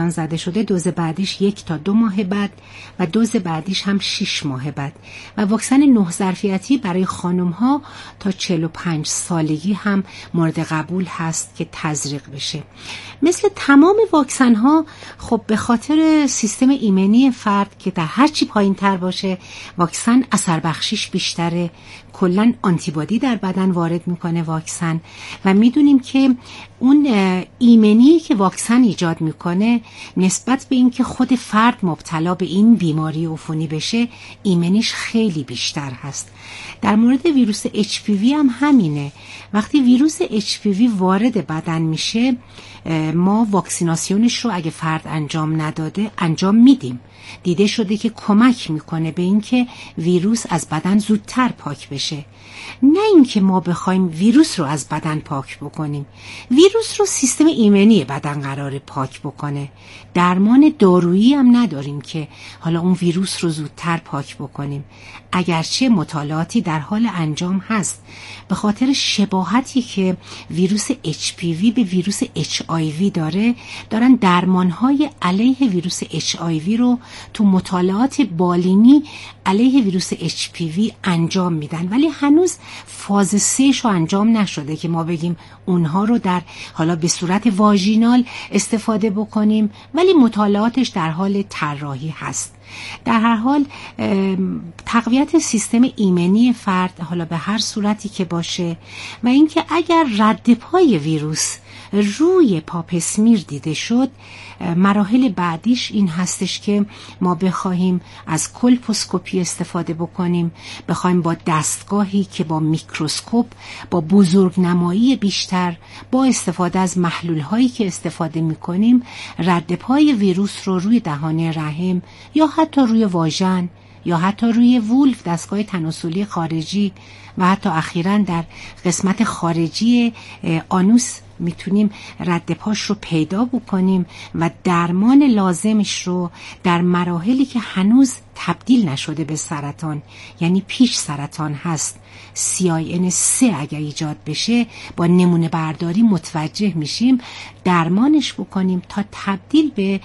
الان زده شده دوز بعدیش 1 تا 2 ماه بعد و دوز بعدیش هم 6 ماه بعد و واکسن 9 ظرفیتی برای خانم‌ها تا 45 سالگی هم مورد قبول هست که تزریق بشه. مثل تمام واکسن‌ها خب به خاطر سیستم ایمنی فرد که در هر چی پایین‌تر باشه واکسن اثر بخشیش بیشتره، کلاً آنتیبادی در بدن وارد میکنه واکسن و میدونیم که اون ایمنی که واکسن ایجاد میکنه نسبت به این که خود فرد مبتلا به این بیماری عفونی بشه ایمنیش خیلی بیشتر هست. در مورد ویروس HPV هم همینه. وقتی ویروس HPV وارد بدن میشه ما واکسیناسیونش رو اگه فرد انجام نداده انجام میدیم. دیده شده که کمک میکنه به این که ویروس از بدن زودتر پاک بشه. نه اینکه ما بخوایم ویروس رو از بدن پاک بکنیم. ویروس رو سیستم ایمنی بدن قراره پاک بکنه. درمان دارویی هم نداریم که حالا اون ویروس رو زودتر پاک بکنیم. اگرچه مطالعاتی در حال انجام هست به خاطر شباهتی که ویروس HPV به ویروس HIV دارن درمانهای علیه ویروس HIV رو تو مطالعات بالینی علیه ویروس HPV انجام میدن، ولی هنوز فاز 3 شو انجام نشده که ما بگیم اونها رو در حالا به صورت واژینال استفاده بکنیم، ولی مطالعاتش در حال طراحی هست. در هر حال تقویت سیستم ایمنی فرد حالا به هر صورتی که باشه و اینکه اگر رد پای ویروس روی پاپسمیر دیده شد مراحل بعدیش این هستش که ما بخواهیم از کولپوسکوپی استفاده بکنیم، بخواهیم با دستگاهی که با میکروسکوپ با بزرگنمایی بیشتر با استفاده از محلول هایی که استفاده میکنیم رد پای ویروس رو روی دهانه رحم یا حتی روی واژن یا حتی روی وولف دستگاه تناسلی خارجی و حتی اخیراً در قسمت خارجی آنوس میتونیم رد پاش رو پیدا بکنیم و درمان لازمش رو در مراحلی که هنوز تبدیل نشده به سرطان یعنی پیش سرطان هست CIN3 اگر ایجاد بشه با نمونه برداری متوجه میشیم درمانش بکنیم تا تبدیل به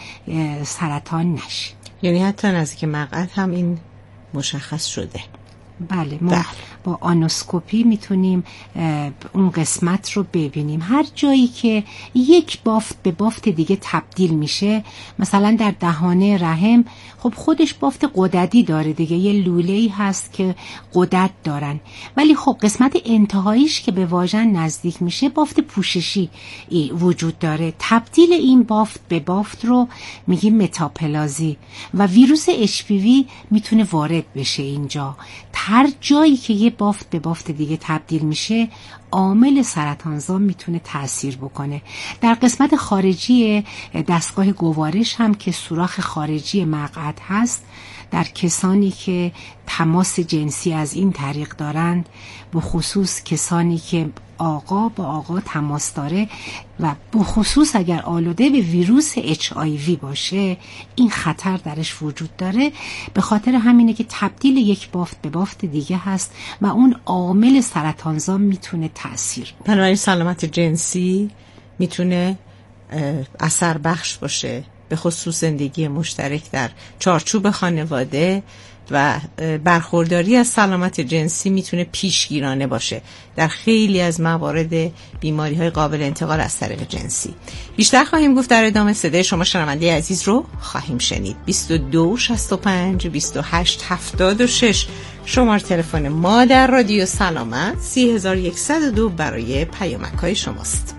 سرطان نشه. یعنی حتی نزدیک مقعد هم این مشخص شده؟ بله ما با آنوسکوپی میتونیم اون قسمت رو ببینیم. هر جایی که یک بافت به بافت دیگه تبدیل میشه، مثلا در دهانه رحم خب خودش بافت غددی داره دیگه، یه لوله‌ای هست که غدد دارن، ولی خب قسمت انتهاییش که به واژن نزدیک میشه بافت پوششی وجود داره. تبدیل این بافت به بافت رو میگیم متاپلازی و ویروس HPV میتونه وارد بشه اینجا. هر جایی که یه بافت به بافت دیگه تبدیل میشه عامل سرطانزا میتونه تأثیر بکنه. در قسمت خارجی دستگاه گوارش هم که سوراخ خارجی مقعد هست، در کسانی که تماس جنسی از این طریق دارند، به خصوص کسانی که آقا با آقا تماس داره و به خصوص اگر آلوده به ویروس HIV باشه این خطر درش وجود داره. به خاطر همینه که تبدیل یک بافت به بافت دیگه هست و اون عامل سرطانزا میتونه تأثیر. بنابراین سلامت جنسی میتونه اثر بخش باشه، به خصوص زندگی مشترک در چارچوب خانواده و برخورداری از سلامت جنسی میتونه پیشگیرانه باشه در خیلی از موارد بیماری‌های قابل انتقال از طریق جنسی. بیشتر خواهیم گفت در ادامه. صدای شما شنونده عزیز رو خواهیم شنید. 22 65 28 76 شماره تلفن ما در رادیو سلامت، 3102 برای پیامک‌های شماست.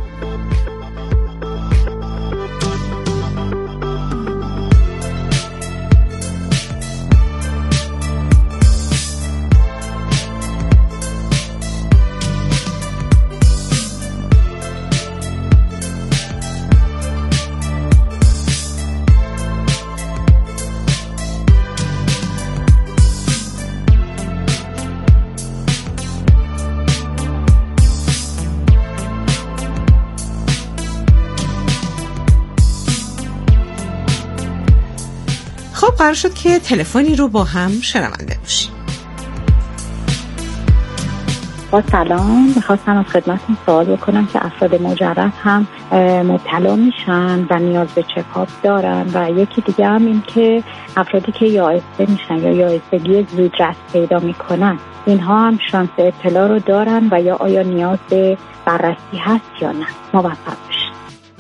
قرار شد که تلفنی رو با هم شنونده باشیم. با سلام، میخواستم از خدمتتون سوال بکنم که افراد مجرد هم مبتلا میشن و نیاز به چکاپ دارن و یکی دیگه هم این که افرادی که یائسه میشن یا یائسگی زودرس پیدا میکنن اینها هم شانس ابتلا رو دارن و یا آیا نیاز به بررسی هست یا نه؟ موفق باشید.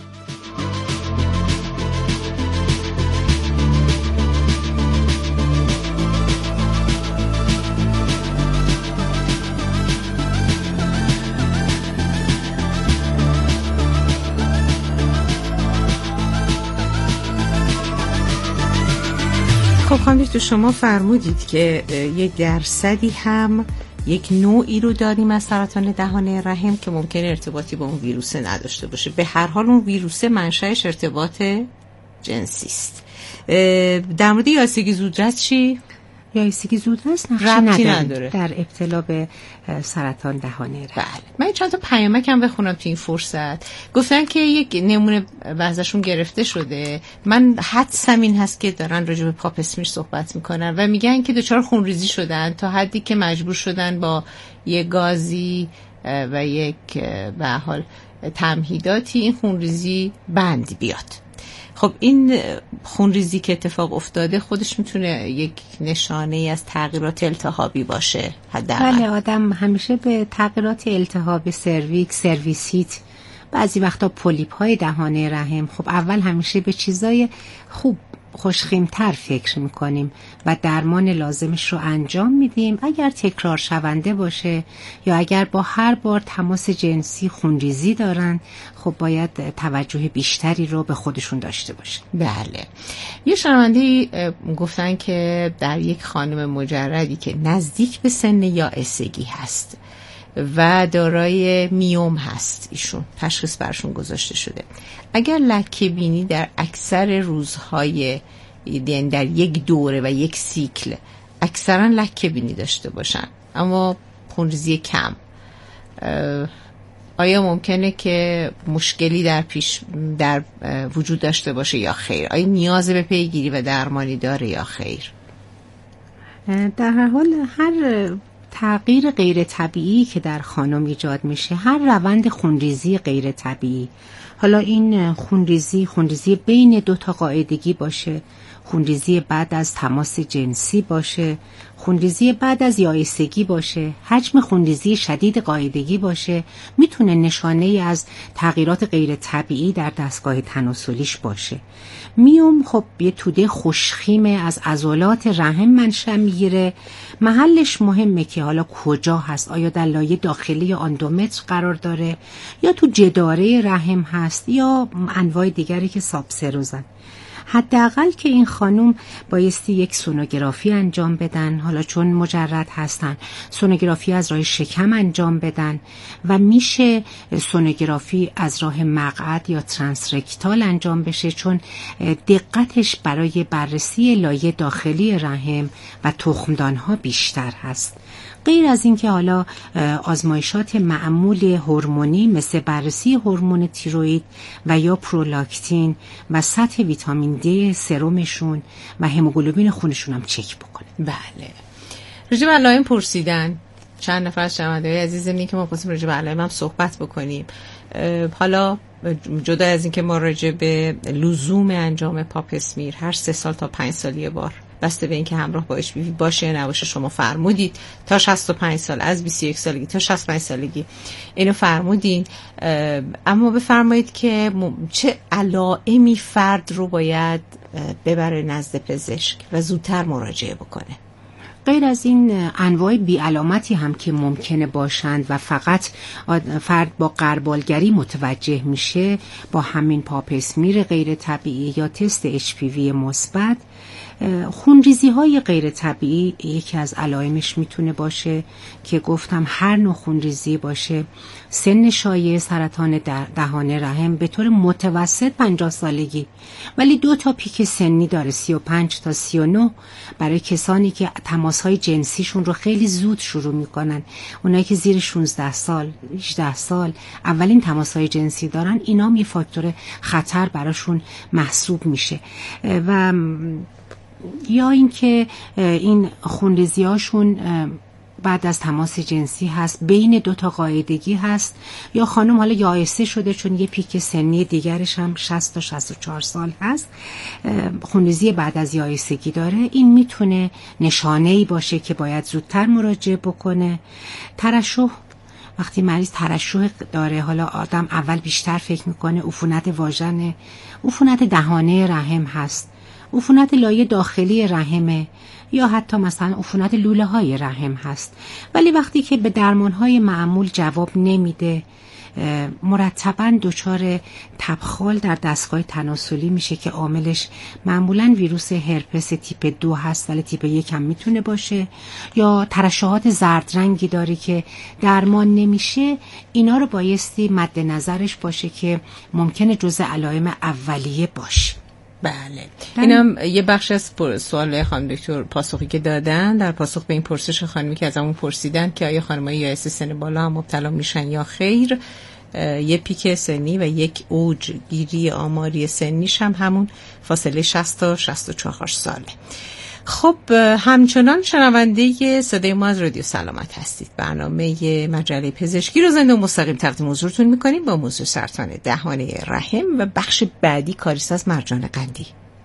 خب خانم دکتر، شما فرمودید که یک درصدی هم یک نوعی رو داریم از سرطان دهانه رحم که ممکنه ارتباطی با اون ویروس نداشته باشه. به هر حال اون ویروس منشأش ارتباط جنسی است. در مورد یائسگی زودرس چی؟ یائسگی زودرس نقشی نداره در ابتلا به سرطان دهانه رحم. بله. من چند تا پیامکم بخونم تو این فرصت. گفتن که یک نمونه وضعشون گرفته شده. من حدسم این هست که دارن راجع به پاپ اسمیر صحبت میکنن و میگن که دچار خونریزی شدن تا حدی که مجبور شدن با یک گازی و یک به حال تمهیداتی این خونریزی بند بیاد. خب این خونریزی که اتفاق افتاده خودش میتونه یک نشانه ای از تغییرات التهابی باشه. بله، آدم همیشه به تغییرات التهاب سرویسیت، بعضی وقتا پولیپ های دهانه رحم، خب اول همیشه به چیزای خوب خوشخیمتر فکر میکنیم و درمان لازمش رو انجام میدیم. اگر تکرار شونده باشه یا اگر با هر بار تماس جنسی خونریزی دارن، خب باید توجه بیشتری رو به خودشون داشته باشه. بله. یه شنونده‌ای گفتن که در یک خانم مجردی که نزدیک به سن یائسگی هست و دارای میوم هست، ایشون تشخیص برشون گذاشته شده، اگر لکه بینی در اکثر روزهای در یک دوره و یک سیکل اکثرا لکه بینی داشته باشن اما خونریزی کم، آیا ممکنه که مشکلی در وجود داشته باشه یا خیر؟ آیا نیاز به پیگیری و درمانی داره یا خیر؟ در هر حال هر تغییر غیر طبیعی که در خانم ایجاد میشه، هر روند خونریزی غیر طبیعی، حالا این خونریزی بین دو تا قاعدگی باشه، خونریزی بعد از تماس جنسی باشه، خونریزی بعد از یائسگی باشه، حجم خونریزی شدید قاعدگی باشه، میتونه نشانه ای از تغییرات غیر طبیعی در دستگاه تناسلیش باشه. میوم خب یه توده خوشخیمه از عضلات رحم منشأ میگیره. محلش مهمه که حالا کجا هست، آیا در لایه داخلی اندومتر قرار داره یا تو جداره رحم هست یا انواع دیگری که سابسروزن. حداقل که این خانم بایستی یک سونوگرافی انجام بدن، حالا چون مجرد هستن سونوگرافی از راه شکم انجام بدن و میشه سونوگرافی از راه مقعد یا ترانسرکتال انجام بشه، چون دقتش برای بررسی لایه داخلی رحم و تخمدانها بیشتر هست. غیر از این که حالا آزمایشات معمول هورمونی مثل بررسی هورمون تیروئید و یا پرولاکتین و سطح ویتامین دی سرمشون و هموگلوبین خونشون هم چک بکنه. بله. راجع به علائم پرسیدن چند نفر از شنونده‌های عزیزمون که ما خواستیم راجع به علائم هم صحبت بکنیم. حالا جدا از این که ما راجع به لزوم انجام پاپ اسمیر هر 3 سال تا 5 سال یه بار، بسته به این که همراه با اچ پی وی باشه یا نباشه، شما فرمودید تا 65 سال، از 21 سالگی تا 65 سالگی اینو فرمودین، اما بفرمایید که چه علائمی فرد رو باید ببره نزد پزشک و زودتر مراجعه بکنه؟ غیر از این انواع بی علامتی هم که ممکنه باشند و فقط فرد با غربالگری متوجه میشه با همین پاپ اسمیر غیر طبیعی یا تست اچ پی وی مثبت، خونریزی های غیر طبیعی یکی از علائمش میتونه باشه که گفتم هر نوع خونریزی باشه. سن شایع سرطان دهانه رحم به طور متوسط 50 سالگی، ولی 2 تا پیک سنی داره، 35 تا 39 برای کسانی که تماس‌های جنسیشون رو خیلی زود شروع میکنن. اونایی که زیر 16 سال 18 سال اولین تماس‌های جنسی دارن، اینا هم یه فاکتور خطر براشون محسوب میشه. و یا اینکه این خونریزی‌هاشون بعد از تماس جنسی هست، بین دو تا قاعدگی هست، یا خانم حالا یائسه شده چون یه پیک سنی دیگرش هم 60 تا 64 سال هست، خونریزی بعد از یائسگی داره، این میتونه نشانه‌ای باشه که باید زودتر مراجعه بکنه. ترشح، وقتی مریض ترشح داره، حالا آدم اول بیشتر فکر میکنه عفونت واژن، عفونت دهانه رحم هست، عفونت لایه داخلی رحمه، یا حتی مثلا عفونت لوله های رحم هست. ولی وقتی که به درمان های معمول جواب نمیده، مرتباً دچار تبخال در دستگاه تناسلی میشه که عاملش معمولاً ویروس هرپس تیپ 2 هست، ولی تیپ 1 هم میتونه باشه، یا ترشحات زرد رنگی داره که درمان نمیشه. اینا رو بایستی مد نظرش باشه که ممکنه جزء علائم اولیه باشه. بله، اینم یه بخش از سوال خانم دکتر پاسخی که دادن در پاسخ به این پرسش خانمی که از همون پرسیدن که آیا خانم‌های یائسه سن بالا هم مبتلا میشن یا خیر. یه پیک سنی و یک اوج گیری آماری سنیش هم همون فاصله 60 تا 64 ساله. خب همچنان شنونده صدای ما از رادیو سلامت هستید. برنامه مجله پزشکی رو زنده و مستقیم تقدیم حضورتون میکنیم با موضوع سرطان دهانه رحم و بخش بعدی کاریس از مرجان قندی.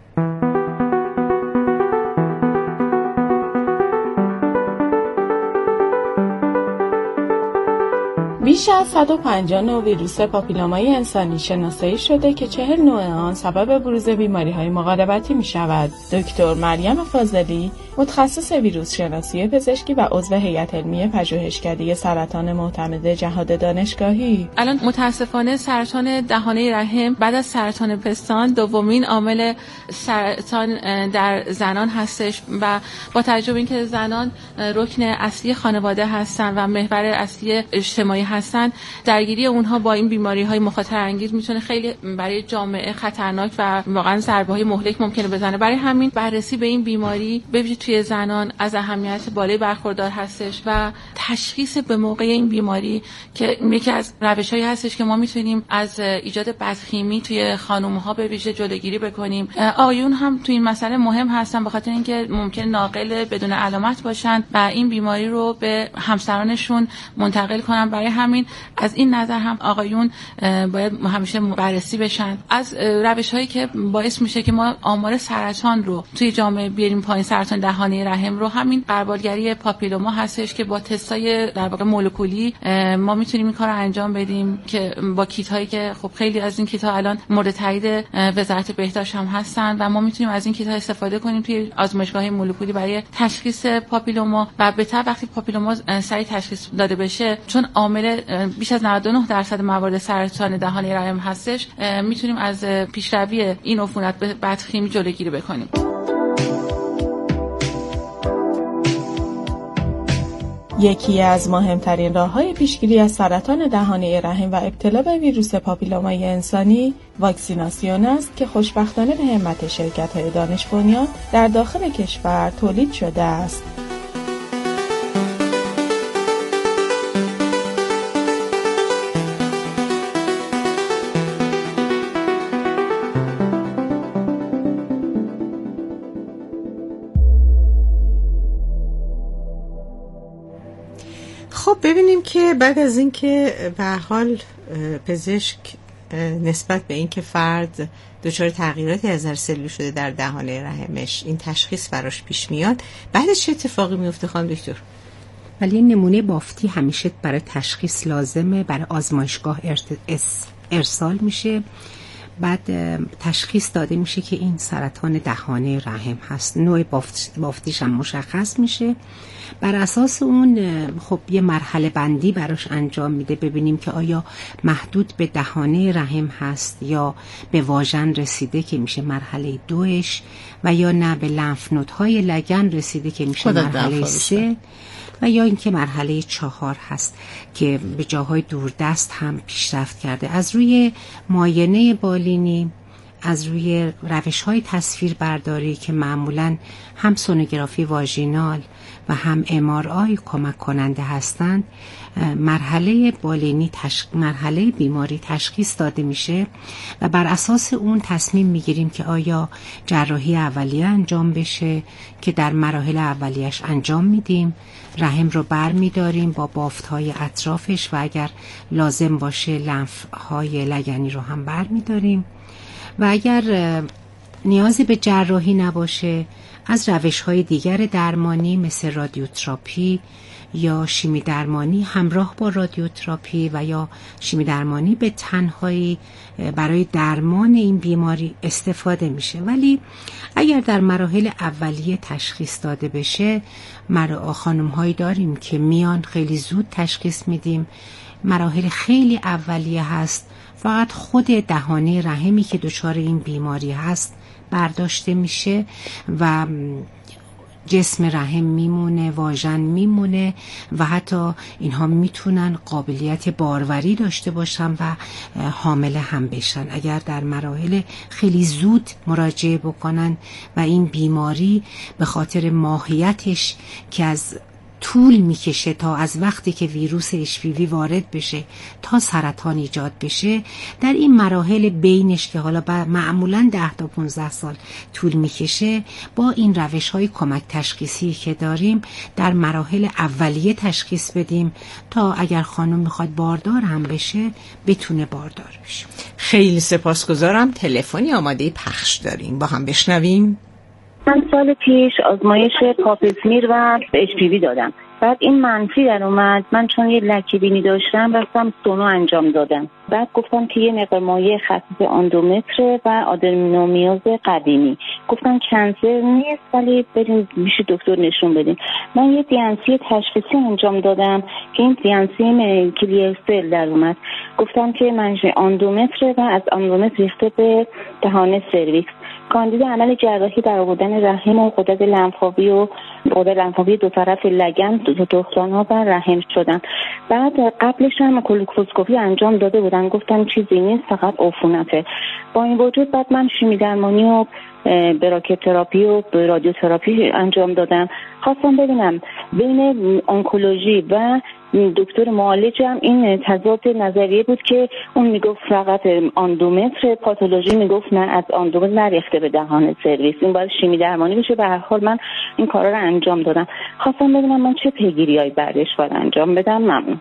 بیش از 150 نوع ویروس پاپیلومای انسانی شناسایی شده که 40 نوع آن سبب بروز بیماری‌های مقاربتی می‌شود. دکتر مریم فاضلی، متخصص ویروس شناسی پزشکی و عضو هیئت علمی پژوهشکده سرطان معتمد جهاد دانشگاهی. الان متاسفانه سرطان دهانه رحم بعد از سرطان پستان دومین عامل سرطان در زنان هستش و با توجه به اینکه زنان رکن اصلی خانواده هستند و محور اصلی اجتماعی هستن، درگیری اونها با این بیماری‌های مخاطره انگیز میتونه خیلی برای جامعه خطرناک و واقعا ضربه‌های مهلک ممکنه بزنه. برای همین بررسی به این بیماری به ویژه توی زنان از اهمیت بالای برخوردار هستش و تشخیص به موقع این بیماری که یکی از روش‌هایی هستش که ما میتونیم از ایجاد بدخیمی توی خانم‌ها به ویژه جلوگیری بکنیم. آقایون هم توی این مسئله مهم هستن به خاطر اینکه ممکن ناقل بدون علامت باشن و این بیماری رو به همسرانشون منتقل کنن. برای همین از این نظر هم آقایون باید همیشه بررسی بشن. از روش‌هایی که باعث میشه که ما آمار سرطان رو توی جامعه بیاریم پایین، سرطان دهانه رحم رو، همین غربالگری پاپیلوما هستش که با تستای در واقع مولکولی ما میتونیم این کار رو انجام بدیم که با کیت هایی که خب خیلی از این کیت ها الان مورد تایید وزارت بهداشت هم هستن و ما میتونیم از این کیت ها استفاده کنیم توی آزمایشگاه مولکولی برای تشخیص پاپیلوما و بهتر وقتی پاپیلوما سریع تشخیص داده بشه، چون عامل بیش از 99% موارد سرطان دهانه رحم هستش، میتونیم از پیشروی این عفونت به بدخیمی جلوگیری بکنیم. یکی از مهمترین راه‌های پیشگیری از سرطان دهانه رحم و ابتلا به ویروس پاپیلومای انسانی واکسیناسیون است که خوشبختانه به همت شرکت‌های دانش بنیان در داخل کشور تولید شده است. خب ببینیم که بعد از اینکه به حال پزشک نسبت به اینکه فرد دچار تغییراتی از نظر سلول شده در دهانه رحمش این تشخیص براش پیش میاد، بعدش چه اتفاقی میفته خانم دکتر؟ ولی نمونه بافتی همیشه برای تشخیص لازمه، برای آزمایشگاه ارسال میشه، بعد تشخیص داده میشه که این سرطان دهانه رحم هست، نوع بافتیش هم مشخص میشه. بر اساس اون خب یه مرحله بندی براش انجام میده، ببینیم که آیا محدود به دهانه رحم هست یا به واژن رسیده که میشه مرحله 2، و یا نه به لنف نودهای لگن رسیده که میشه مرحله 3، و یا اینکه مرحله 4 هست که به جاهای دوردست هم پیشرفت کرده. از روی معاینه بالینی از روی روش‌های تصویر برداری که معمولاً هم سونوگرافی واژینال و هم MRI کمک کننده هستند، مرحله بیماری تشخیص داده میشه و بر اساس اون تصمیم میگیریم که آیا جراحی اولیه انجام بشه که در مراحل اولیه‌اش انجام میدیم، رحم رو بر میداریم با بافت‌های اطرافش و اگر لازم باشه لنف‌های لگنی رو هم بر میداریم و اگر نیازی به جراحی نباشه از روش‌های دیگر درمانی مثل رادیوتراپی یا شیمی درمانی همراه با رادیوتراپی و یا شیمی درمانی به تنهایی برای درمان این بیماری استفاده میشه. ولی اگر در مراحل اولیه تشخیص داده بشه، خانم‌هایی داریم که میان خیلی زود تشخیص میدیم، مراحل خیلی اولیه هست، فقط خود دهانه رحمی که دچار این بیماری هست برداشته میشه و جسم رحم میمونه، واژن میمونه و حتی اینها میتونن قابلیت باروری داشته باشن و حامله هم بشن اگر در مراحل خیلی زود مراجعه بکنن و این بیماری به خاطر ماهیتش که از طول میکشه تا از وقتی که ویروس HPV وارد بشه تا سرطان ایجاد بشه، در این مراحل بینش که حالا معمولاً 10 تا 15 سال طول میکشه، با این روش‌های کمک تشخیصی که داریم در مراحل اولیه تشخیص بدیم تا اگر خانم میخواد باردار هم بشه بتونه باردار بشه. خیلی سپاسگزارم. تلفنی آماده پخش داریم، با هم بشنویم. من سال پیش آزمایش پاپسمیر و HPV دادم. بعد این منفی در اومد. من چون یه لکه بینی داشتم رفتم سونو انجام دادم. بعد گفتم که یه مقدار مایع خفیف اندومتر و آدنومیوز قدیمی. گفتم کنسر نیست ولی بریم پیش دکتر نشون بدیم. من یه دیانسی تشخیصی انجام دادم که این دیانسی کلیر سل در اومد. گفتم که منشأ اندومتر و از اندومتر ریخته به دهان سرویکس. کاندید عمل جراحی در آوردن رحم و غدد لنفاوی دو طرف لگن، دو دخترها و رحم شدن. بعد قبلش هم کولوکوسکوپی انجام داده بودن، گفتن چیزی نیست فقط عفونته. با این وجود بعد من شیمی درمانی و براکت تراپی و رادیوتراپی انجام دادم. خواستم ببینم بین آنکولوژی و دکتر معالجم این تضاد نظریه بود که اون میگفت فقط اندومتر، پاتولوژی میگفت نه از اندومتر نریخته به دهان سرویس، این باید شیمی درمانی بشه. به هر حال من این کارا رو انجام دادم. خواستم ببینم من چه پیگیریایی بعدش باید انجام بدم. ممنون.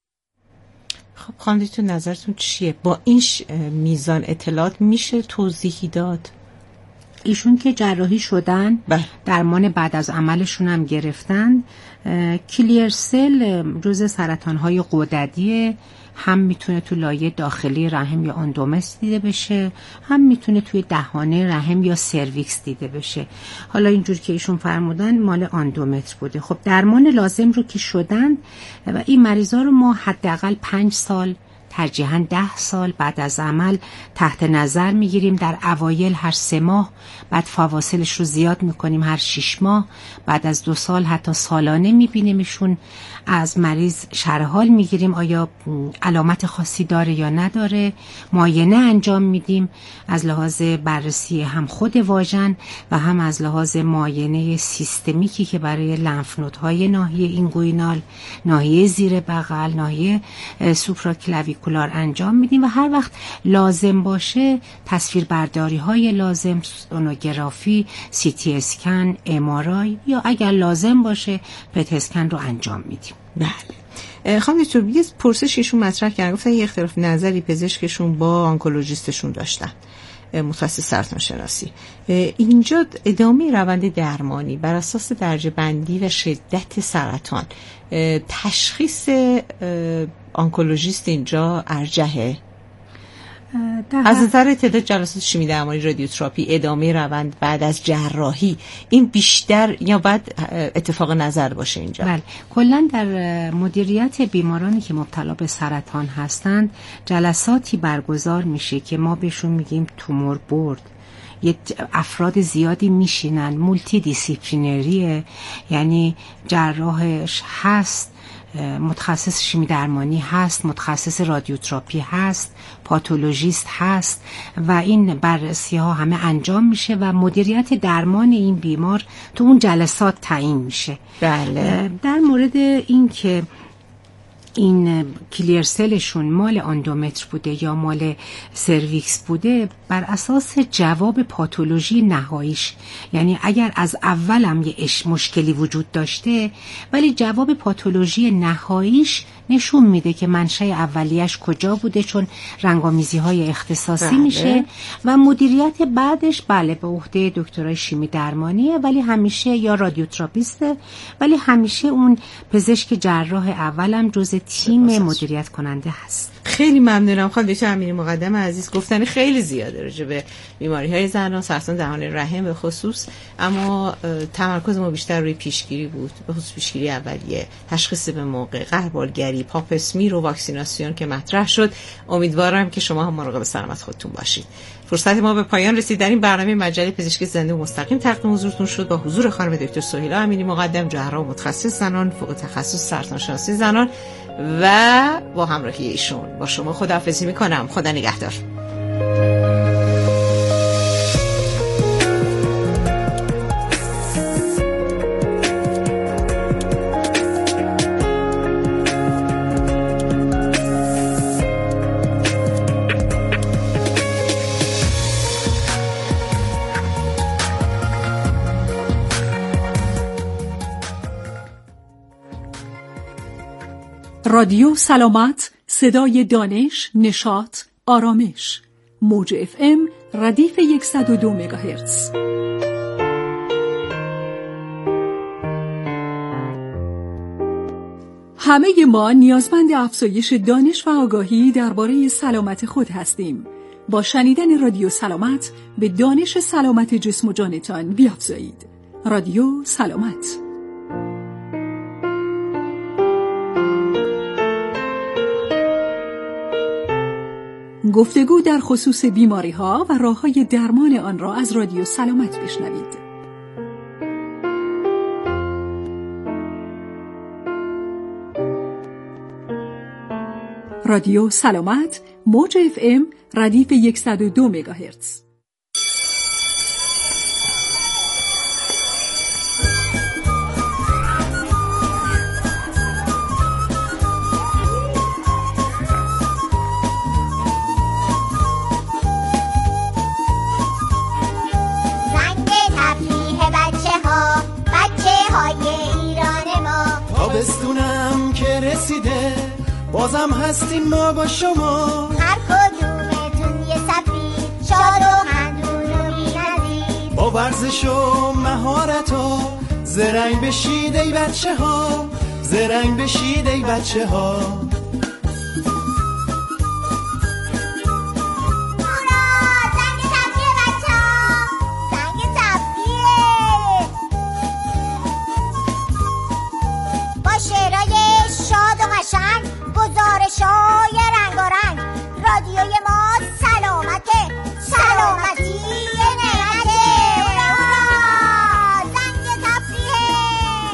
خب خانمتون نظرتون چیه؟ با این میزان اطلاعات میشه توضیحی داد؟ ایشون که جراحی شدن، درمان بعد از عملشون هم گرفتن. کلیر سل جزء سرطان‌های غددیه، هم میتونه تو لایه داخلی رحم یا اندومتر دیده بشه، هم میتونه توی دهانه رحم یا سرویکس دیده بشه. حالا اینجور که ایشون فرمودن مال اندومتر بوده. خب درمان لازم رو که شدن و این مریضا رو ما حداقل 5 سال، ترجیحاً 10 سال بعد از عمل تحت نظر میگیریم. در اوایل هر 3 ماه، بعد فواصلش رو زیاد میکنیم هر 6 ماه، بعد از 2 سال حتی سالانه میبینیمشون. از مریض شرح حال میگیریم آیا علامت خاصی داره یا نداره، معاینه انجام میدیم از لحاظ بررسی هم خود واژن و هم از لحاظ معاینه سیستمیکی که برای لنف نودهای ناحیه اینگوینال، ناحیه زیر بغل، ناحیه سوپراکلاویکولار انجام میدیم و هر وقت لازم باشه تصویربرداری های لازم، سونوگرافی، CT اسکن، MRI یا اگر لازم باشه پت اسکن رو انجام میدیم. بله. خانم دکتر یه پرسششون مطرح کردن، گفتن یه اختلاف نظری پزشکشون با آنکولوژیستشون داشتن، متخصص سرطان شناسی. اینجا ادامه روند درمانی بر اساس درجه بندی و شدت سرطان، تشخیص آنکولوژیست اینجا ارجحه؟ از نظر تعداد جلسات شیمی درمانی، رادیوتراپی، ادامه روند بعد از جراحی، این بیشتر یا بعد اتفاق نظر باشه اینجا؟ بله، کلا در مدیریت بیمارانی که مبتلا به سرطان هستند جلساتی برگزار میشه که ما بهشون میگیم تومور بورد. یه افراد زیادی میشینن، مولتی دیسیپلینریه، یعنی جراحش هست، متخصص شیمی درمانی هست، متخصص رادیوتراپی هست، پاتولوژیست هست و این بررسی ها همه انجام میشه و مدیریت درمان این بیمار تو اون جلسات تعیین میشه. بله. در مورد این که این کلیر سلشون مال اندومتر بوده یا مال سرویکس بوده، بر اساس جواب پاتولوژی نهاییش، یعنی اگر از اولم یه مشکلی وجود داشته ولی جواب پاتولوژی نهاییش نشون میده که منشأ اولیش کجا بوده، چون رنگامیزی های اختصاصی میشه و مدیریت بعدش بله به عهده دکترای شیمی درمانیه، ولی همیشه یا رادیوتراپیسته، ولی همیشه اون پزشک جراح اولم جز تیم مدیریت کننده هست. خیلی ممنونم خانم دکتر امیری مقدم عزیز. گفتن خیلی زیاده راجع به بیماری‌های زنان، سرطان دهان رحم به خصوص، اما تمرکز ما بیشتر روی پیشگیری بود، به خصوص پیشگیری اولیه، تشخیص به موقع، غربالگری، پاپ اسمیر و واکسیناسیون که مطرح شد. امیدوارم که شما هم مراقب سلامت خودتون باشید. فرصت ما به پایان رسید. در این برنامه مجله پزشکی زنده و مستقیم تقدیم حضورتون شد با حضور خانم دکتر سهیلا امیری مقدم، جراح و متخصص زنان، فوق تخصص سرطان شناسی زنان، و با همراهی ایشون با شما خداحافظی میکنم. خدا نگهدار. رادیو سلامت، صدای دانش، نشاط، آرامش. موج FM ردیف 102 مگاهرتز. همه ما نیازمند افزایش دانش و آگاهی درباره سلامت خود هستیم. با شنیدن رادیو سلامت به دانش سلامت جسم و جانتان بیافزایید. رادیو سلامت. گفتگو در خصوص بیماری‌ها و راه‌های درمان آن را از رادیو سلامت بشنوید. رادیو سلامت، موج FM ردیف 102 مگاهرتز. تابستونم که رسیده، بازم هستیم ما با شما. هر کدومتون یه سفری شاد و خندون و بی‌نظیر، با ورزش و مهارت و زرنگ بشید ای بچه ها، زرنگ بشید ای بچه ها. گزارش‌های رنگارنگ، رادیوی ما سلامته، سلامتی نعمته. زنگ تفریحه.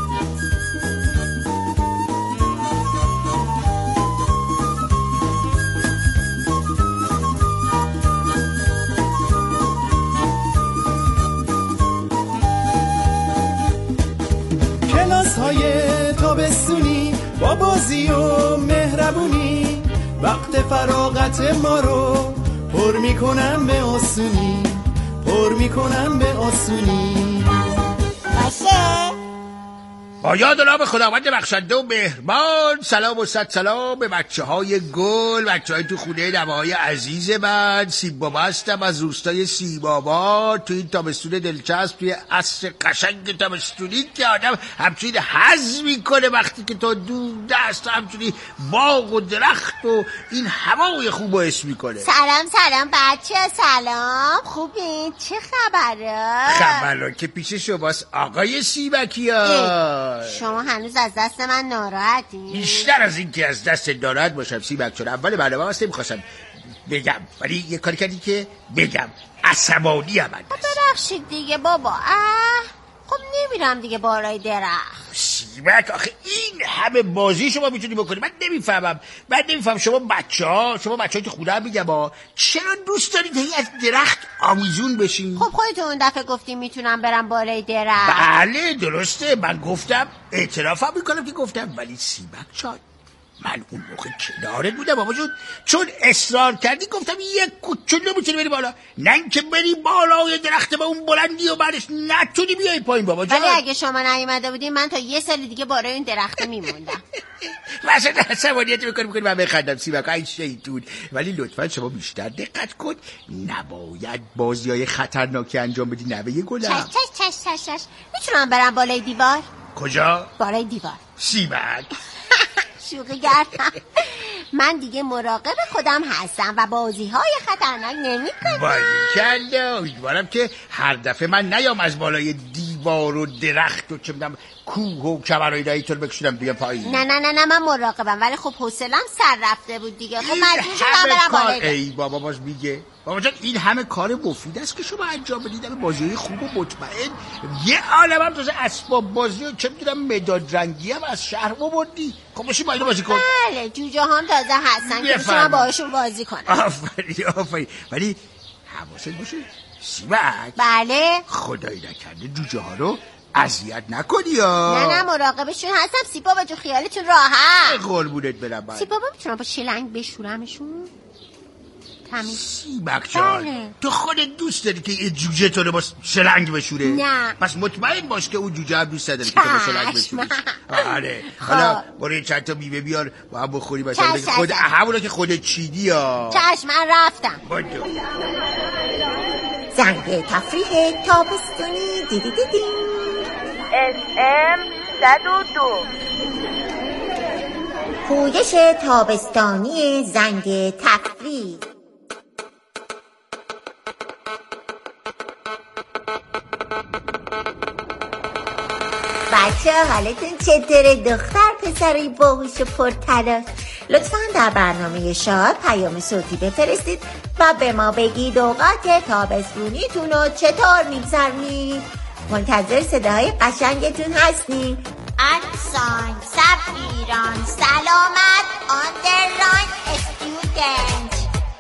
کلاس‌های تابستونی با بازی و مهربونی، وقت فراغت ما رو پر میکنن به آسونی، پر میکنن به آسونی. باشه با یاد و نام خداوند بخشنده و مهربان، سلام و صد سلام به بچه های گل، بچه های تو خونه نوه‌های عزیز من. سیب بابا هستم از روستای سیبابا. تو این تابستون دلچسب، توی عصر قشنگ تابستونی که آدم همچنین حظ میکنه وقتی که تو دور دست همچنین باغ و درخت و این هوای خوب رو حس میکنه. سلام بچه، سلام، خوبین؟ چه خبره؟ خبرها که پیش شماست آقای سیبکی ها. شما هنوز از دست من ناراحتی؟ بیشتر از این که از دست ناراحت باشم سیبک، چون اول برنامه واسه نمیخواستم بگم، ولی یه کاری کردی که بگم. عصبانی هم ببخشید دیگه بابا. خب نمیرم دیگه بالای درخت. سیبک آخه این همه بازی شما میتونی بکنی؟ من نمیفهمم شما بچه‌ها که خونه هم میگم چرا دوست دارید هی از درخت آویزون بشین؟ خب خودتون اون دفعه گفتی میتونم برم بالای درخت. بله درسته، من گفتم، اعترافم میکنم که گفتم، ولی سیبک جان من اون موقع کنارت بودم بابا جون، چون اصرار کردی گفتم یک کوچولو میتونی بری بالا، نه اینکه بری بالای درخت با اون بلندی و بعدش نتونی بیای پایین بابا جان. ولی اگه شما نیومده بودین من تا یه سال دیگه بالای این درخت میموندم. مثلا عصبانیت میکنی من بخندم سیبک ای شیطون، ولی لطفا شما بیشتر دقت کن، نباید بازیای خطرناکی انجام بدی نوه گلم. چش میتونم برم بالای دیوار؟ کجا؟ بالای دیوار. سیبک شوخی کردم. من دیگه مراقب خودم هستم و بازی‌های خطرناک نمی‌کنم. باریکلا، امیدوارم که هر دفعه من نیام از بالای دیوار و درخت و چه می‌دونم کوه و کمرای دایتون بکشونم بیام پایین. نه من مراقبم، ولی خب حوصله‌ام سر رفته بود دیگه. خب مجبور شدم برم بالای. ای بابا باز میگه بابا جان این همه کار مفید است که شما انجام بدید، بازی خوب و مطمئن، یه عالمم تازه اسباب بازی و چه می‌دونم مداد رنگی هم از شهر آوردی. خب باشی با اینو بازی کن. بله جوجه هم تازه هستن که میتونم باهاشون بازی کنم. آفرین ولی حواست باشه سیبک. بله خدایی نکرده جوجه ها رو اذیت نکنی یا. نه مراقبشون هستم. سیبابا جو خیالتون راحت. قربونت برم. سیبابا میتونم با شلنگ بشورمشون؟ سیبک جان تو خودت دوست داری که یه جوجه تو رو با شلنگ بشوره؟ نه. پس مطمئن باش که اون جوجه هم دوست داره که تو با شلنگ بشوری. آره حالا برای چند تا میوه بیار با هم بخوری، مثلا خود همونو که خودت چیدی ها. چشم من رفتم. بادو زنگ تفریح تابستونی دیدی SM 102 پویش تابستانی زنگ تفریح. بچه حالتون چطوره؟ دختر پسری باهوش و پرتلاش، لطفاً در برنامه شاد پیام صوتی بفرستید و به ما بگید اوقات تابستونیتون رو چطور میگذرونید. منتظر صداهای قشنگتون هستیم. انسان سفیران سلامت آندرلاین استودنت.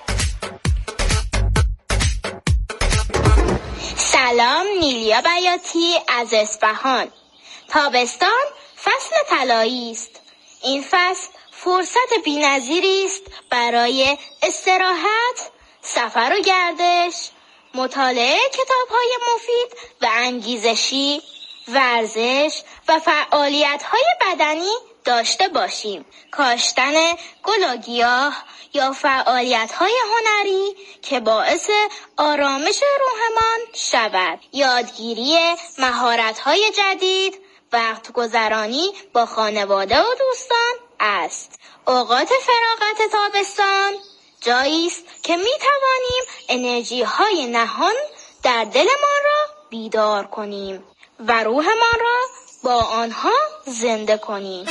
سلام، نیلیا بیاتی از اصفهان. تابستان فصل طلایی است. این فصل فرصت بی‌نظیری است برای استراحت، سفر و گردش، مطالعه کتاب‌های مفید و انگیزشی، ورزش و فعالیت‌های بدنی داشته باشیم. کاشتن گل و گیاه یا فعالیت‌های هنری که باعث آرامش روحمان شود. یادگیری مهارت‌های جدید، وقت گذرانی با خانواده و دوستان است. اوقات فراغت تابستان جایی است که می توانیم انرژی های نهان در دلمان را بیدار کنیم و روحمان را با آنها زنده کنیم.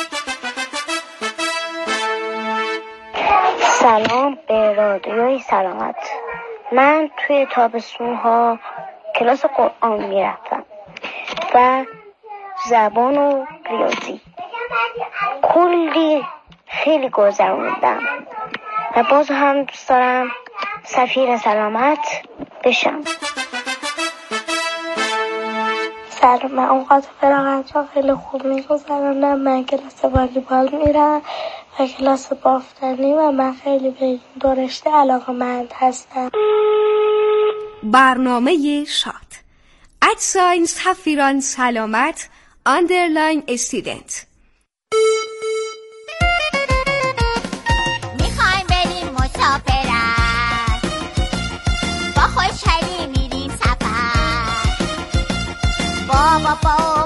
سلام به رادیوی سلامت. من توی تابستون ها کلاس قرآن می رفتم و زبان و ریاضی خیلی گذروندم و باز هم دوست دارم سفیر سلامت بشم. سلام، من اوقات فراغت را خیلی خوب میگذرونم. من کلاس والیبال میرم و کلاس بافتنی و من خیلی به این دو رشته علاقه‌مند هستم. برنامه شاد @ سفیران سلامت آندرلاین استودنت. میخوایم بریم مسافرت، با خوشحالی میریم سفر، بابا